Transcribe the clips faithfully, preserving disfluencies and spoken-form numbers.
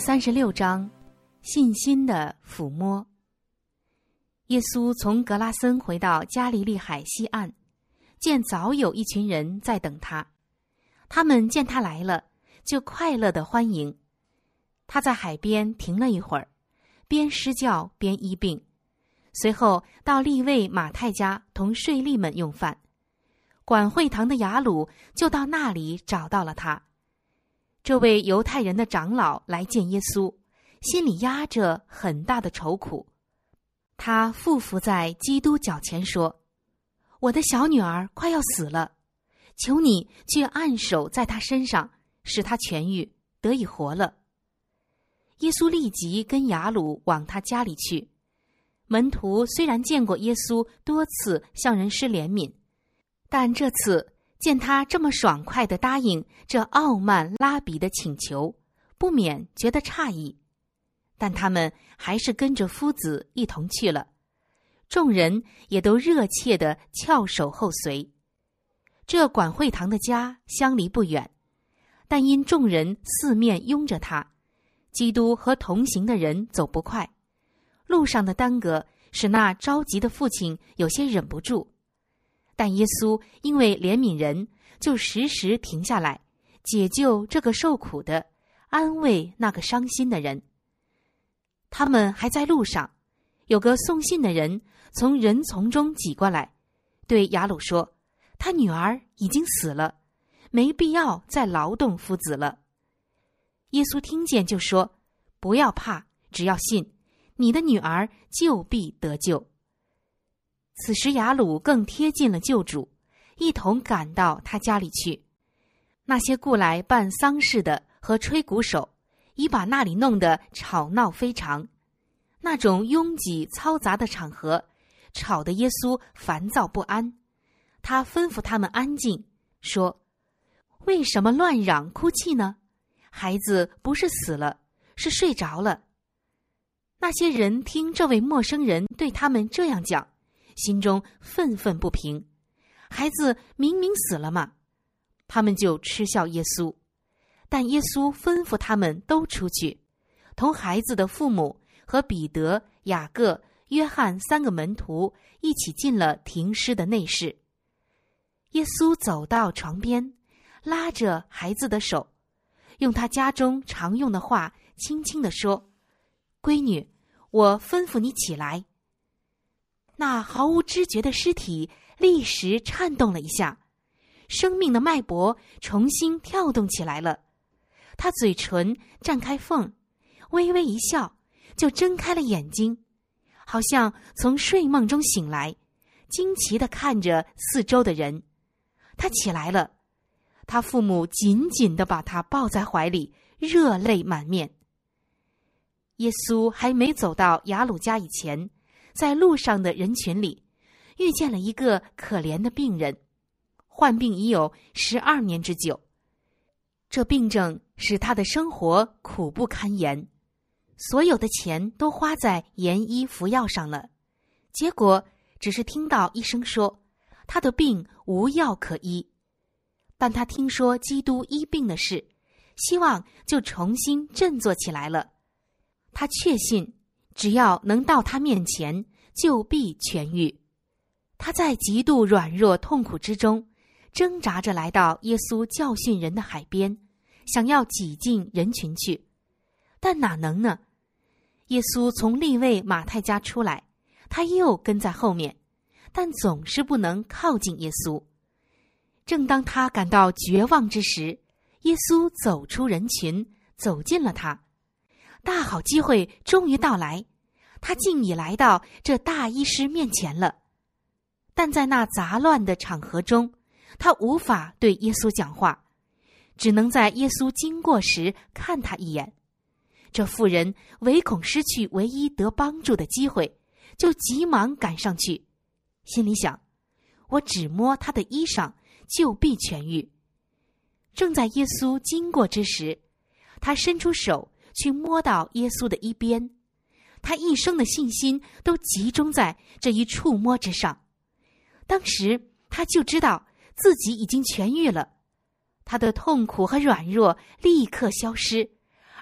三十六章，信心的抚摸。耶稣从格拉森回到加利利海西岸，见早有一群人在等他，他们见他来了，就快乐地欢迎。他在海边停了一会儿，边施教边医病，随后到利未马太家同税吏们用饭。管会堂的雅鲁就到那里找到了他。这位犹太人的长老来见耶稣，心里压着很大的愁苦。他俯伏在基督脚前说：我的小女儿快要死了，求你去按手在她身上，使她痊愈，得以活了。耶稣立即跟雅鲁往他家里去。门徒虽然见过耶稣多次向人施怜悯，但这次见他这么爽快地答应这傲慢拉比的请求，不免觉得诧异。但他们还是跟着夫子一同去了，众人也都热切地翘首后随。这管会堂的家相离不远，但因众人四面拥着他，基督和同行的人走不快，路上的耽搁使那着急的父亲有些忍不住。但耶稣因为怜悯人，就时时停下来，解救这个受苦的，安慰那个伤心的人。他们还在路上，有个送信的人从人丛中挤过来，对雅鲁说：他女儿已经死了，没必要再劳动夫子了。耶稣听见就说：不要怕，只要信，你的女儿就必得救。此时雅鲁更贴近了救主，一同赶到他家里去。那些雇来办丧事的和吹鼓手已把那里弄得吵闹非常，那种拥挤嘈杂的场合吵得耶稣烦躁不安。他吩咐他们安静，说：为什么乱嚷哭泣呢？孩子不是死了，是睡着了。那些人听这位陌生人对他们这样讲，心中愤愤不平。孩子明明死了嘛！他们就嗤笑耶稣。但耶稣吩咐他们都出去，同孩子的父母和彼得、雅各、约翰三个门徒一起进了停尸的内室。耶稣走到床边，拉着孩子的手，用他家中常用的话轻轻地说：闺女，我吩咐你起来。那毫无知觉的尸体立时颤动了一下，生命的脉搏重新跳动起来了。他嘴唇绽开缝，微微一笑，就睁开了眼睛，好像从睡梦中醒来，惊奇地看着四周的人。他起来了，他父母紧紧地把他抱在怀里，热泪满面。耶稣还没走到雅鲁家以前，在路上的人群里遇见了一个可怜的病人，患病已有十二年之久。这病症使他的生活苦不堪言，所有的钱都花在盐医服药上了，结果只是听到医生说他的病无药可医。但他听说基督医病的事，希望就重新振作起来了。他确信只要能到他面前，就必痊愈。他在极度软弱痛苦之中，挣扎着来到耶稣教训人的海边，想要挤进人群去，但哪能呢？耶稣从利未马太家出来，他又跟在后面，但总是不能靠近耶稣。正当他感到绝望之时，耶稣走出人群，走近了他。大好机会终于到来，他竟已来到这大医师面前了。但在那杂乱的场合中，他无法对耶稣讲话，只能在耶稣经过时看他一眼。这妇人唯恐失去唯一得帮助的机会，就急忙赶上去，心里想：我只摸他的衣裳，就必痊愈。正在耶稣经过之时，他伸出手去摸到耶稣的衣边，他一生的信心都集中在这一触摸之上。当时他就知道自己已经痊愈了，他的痛苦和软弱立刻消失，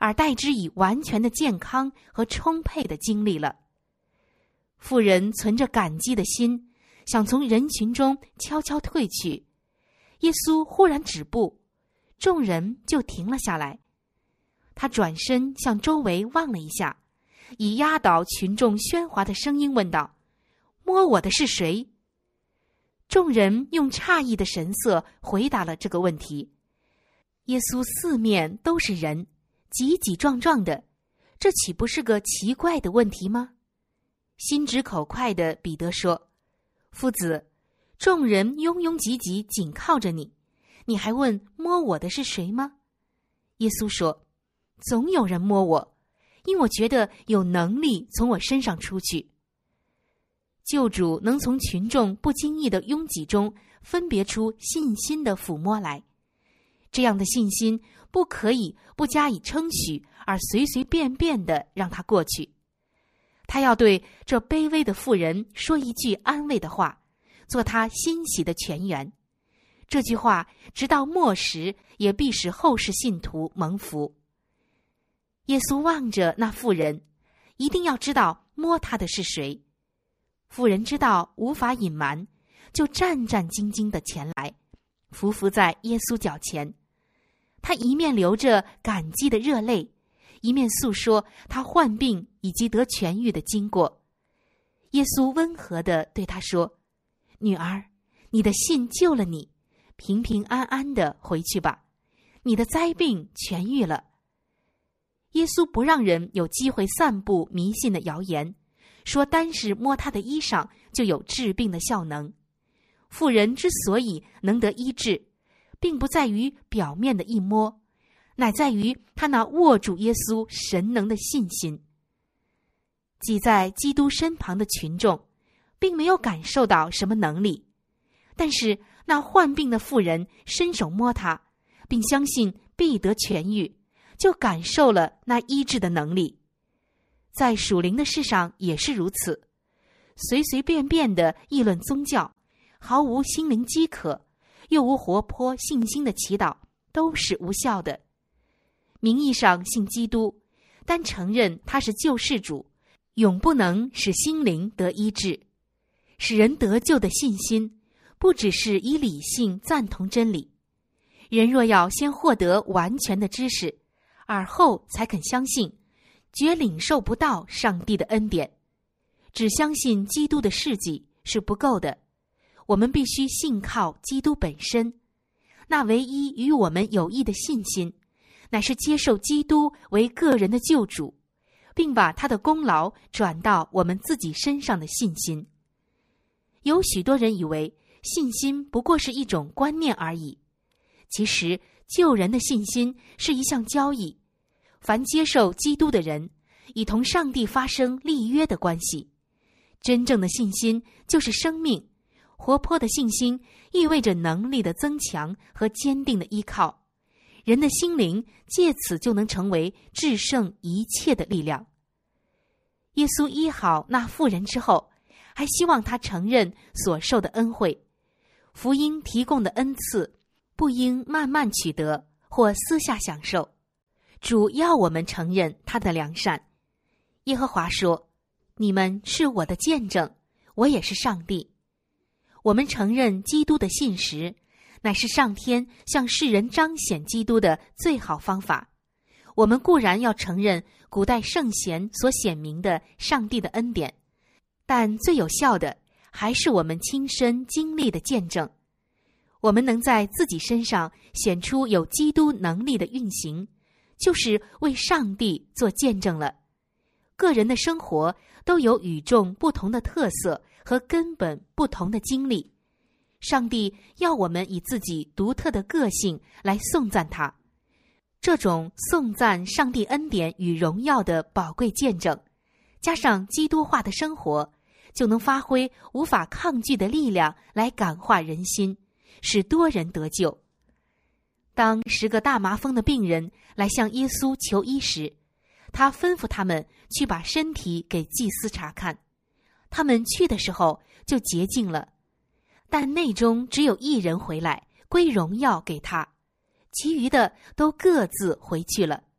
而代之以完全的健康和充沛的精力了。妇人存着感激的心，想从人群中悄悄退去，耶稣忽然止步，众人就停了下来。他转身向周围望了一下，以压倒群众喧哗的声音问道：摸我的是谁？众人用诧异的神色回答了这个问题。耶稣四面都是人，挤挤撞撞的，这岂不是个奇怪的问题吗？心直口快的彼得说：夫子，众人拥拥挤挤紧靠着你，你还问摸我的是谁吗？耶稣说：总有人摸我，因我觉得有能力从我身上出去。救主能从群众不经意的拥挤中分别出信心的抚摸来，这样的信心不可以不加以称许而随随便便的让他过去。他要对这卑微的妇人说一句安慰的话，做他欣喜的泉源。这句话直到末时也必使后世信徒蒙福。耶稣望着那妇人，一定要知道摸他的是谁。妇人知道无法隐瞒，就战战兢兢地前来，匍匐在耶稣脚前。他一面流着感激的热泪，一面诉说他患病以及得痊愈的经过。耶稣温和地对他说：女儿，你的信救了你，平平安安地回去吧，你的灾病痊愈了。耶稣不让人有机会散布迷信的谣言，说单是摸他的衣裳就有治病的效能。妇人之所以能得医治，并不在于表面的一摸，乃在于他那握住耶稣神能的信心。挤在基督身旁的群众并没有感受到什么能力，但是那患病的妇人伸手摸他，并相信必得痊愈，就感受了那医治的能力。在属灵的事上也是如此，随随便便的议论宗教，毫无心灵饥渴，又无活泼信心的祈祷，都是无效的。名义上信基督，但承认他是救世主，永不能使心灵得医治。使人得救的信心，不只是以理性赞同真理。人若要先获得完全的知识，而后才肯相信，绝领受不到上帝的恩典。只相信基督的事迹是不够的，我们必须信靠基督本身。那唯一与我们有益的信心，乃是接受基督为个人的救主，并把他的功劳转到我们自己身上的信心。有许多人以为信心不过是一种观念而已，其实救人的信心是一项交易。凡接受基督的人，已同上帝发生立约的关系。真正的信心就是生命，活泼的信心意味着能力的增强和坚定的依靠。人的心灵借此就能成为制胜一切的力量。耶稣医好那妇人之后，还希望他承认所受的恩惠。福音提供的恩赐，不应慢慢取得或私下享受。主要我们承认他的良善。耶和华说：你们是我的见证，我也是上帝。我们承认基督的信实，乃是上天向世人彰显基督的最好方法。我们固然要承认古代圣贤所显明的上帝的恩典，但最有效的还是我们亲身经历的见证。我们能在自己身上显出有基督能力的运行，就是为上帝做见证了。个人的生活都有与众不同的特色和根本不同的经历，上帝要我们以自己独特的个性来颂赞他。这种颂赞上帝恩典与荣耀的宝贵见证，加上基督化的生活，就能发挥无法抗拒的力量来感化人心，使多人得救。当十个大麻风的病人来向耶稣求医时，他吩咐他们去把身体给祭司查看。他们去的时候就洁净了，但内中只有一人回来，归荣耀给他，其余的都各自回去了。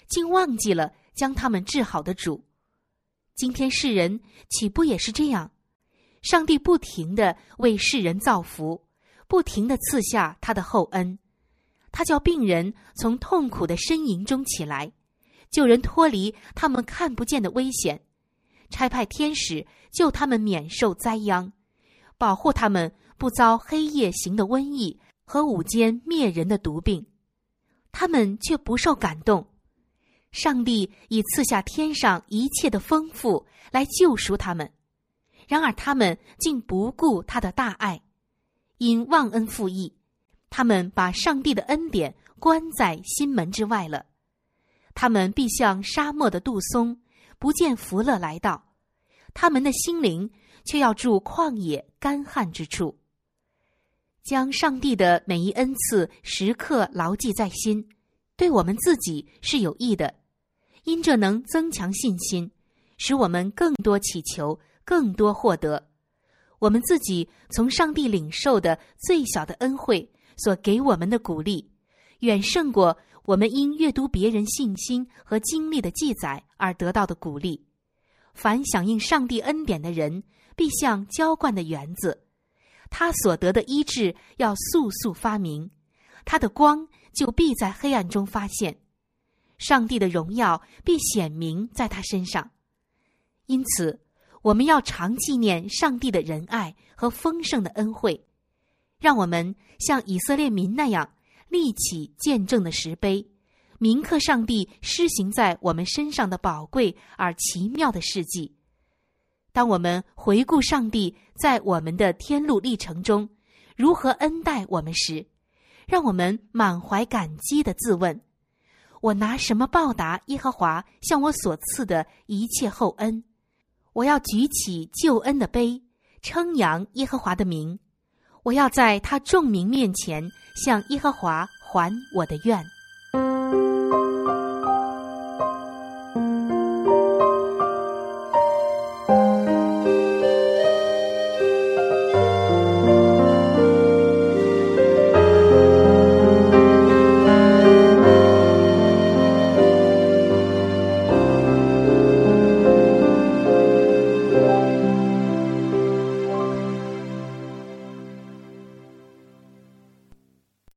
竟忘记了将他们治好的主。今天世人岂不也是这样？上帝不停地为世人造福，不停地赐下他的厚恩。他叫病人从痛苦的呻吟中起来，救人脱离他们看不见的危险，差派天使救他们免受灾殃，保护他们不遭黑夜行的瘟疫和午间灭人的毒病。他们却不受感动。上帝已赐下天上一切的丰富来救赎他们，然而他们竟不顾他的大爱，因忘恩负义，他们把上帝的恩典关在心门之外了。他们必像沙漠的杜松，不见福乐来到，他们的心灵却要住旷野干旱之处。将上帝的每一恩赐时刻牢记在心，对我们自己是有益的，因这能增强信心，使我们更多祈求，更多获得。我们自己从上帝领受的最小的恩惠所给我们的鼓励，远胜过我们因阅读别人信心和经历的记载而得到的鼓励。凡响应上帝恩典的人，必像浇灌的园子，他所得的医治要速速发明，他的光就必在黑暗中发现，上帝的荣耀必显明在他身上。因此，我们要常纪念上帝的仁爱和丰盛的恩惠，让我们像以色列民那样立起见证的石碑，铭刻上帝施行在我们身上的宝贵而奇妙的事迹。当我们回顾上帝在我们的天路历程中如何恩待我们时，让我们满怀感激地自问：我拿什么报答耶和华向我所赐的一切厚恩？我要举起救恩的杯，称扬耶和华的名。我要在他众民面前向耶和华还我的愿。